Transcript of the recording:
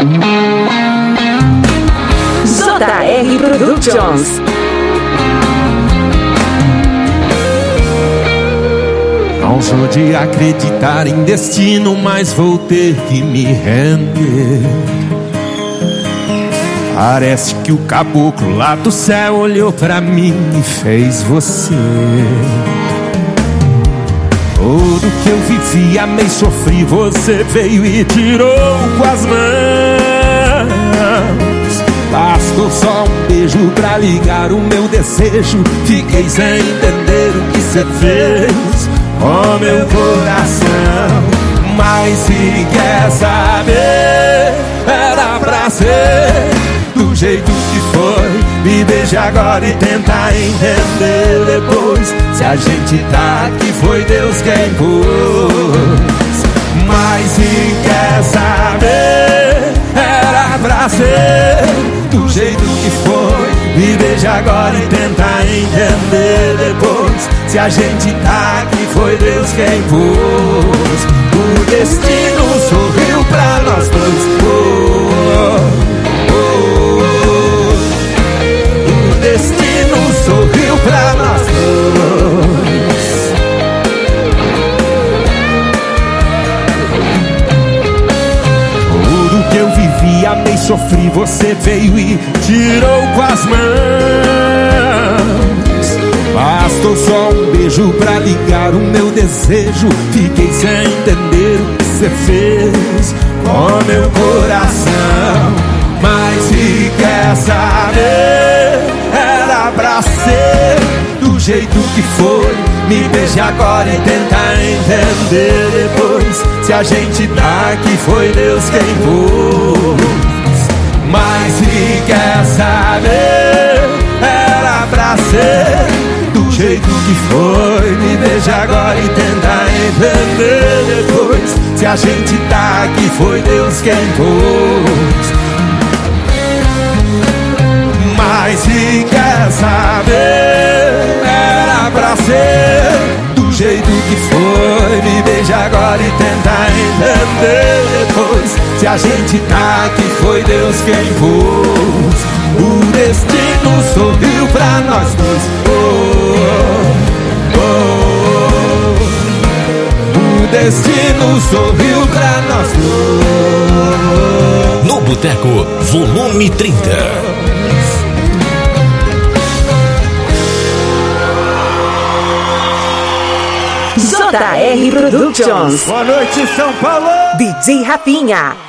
JR Productions. Não sou de acreditar em destino, mas vou ter que me render. Parece que o caboclo lá do céu olhou pra mim e fez você. Tudo que eu vivi, amei, sofri, você veio e tirou com as mãos. Bastou só um beijo pra ligar o meu desejo. Fiquei sem entender o que você fez com meu coração. Mas se quer saber, era pra ser do jeito que foi. Me beija agora e tenta entender depois. Se a gente tá aqui foi Deus quem pôs. Mas se quer saber, era pra ser do jeito que foi. Me beija agora e tenta entender depois. Se a gente tá aqui foi Deus quem pôs. O destino sorriu pra nós dois. O destino sorriu pra nós dois. Tudo que eu vivi, amei, sofri, você veio e tirou com as mãos. Bastou só um beijo pra ligar o meu desejo. Fiquei sem entender o que você fez com meu coração. Mas se quer saber, era pra ser do jeito que foi. Me beije agora e tenta entender depois. Se a gente tá aqui foi Deus quem pôs. Mas se quer saber, era pra ser do jeito que foi. Me beije agora e tenta entender depois. Se a gente tá aqui foi Deus quem pôs. Mas se quer saber, era pra ser do jeito que foi. Me beija agora e tenta entender depois. Se a gente tá aqui foi Deus quem pôs. O destino sorriu pra nós dois. O destino sorriu pra nós dois. No Boteco, volume 30. JR Productions. Boa noite, São Paulo. DJ Rafinha.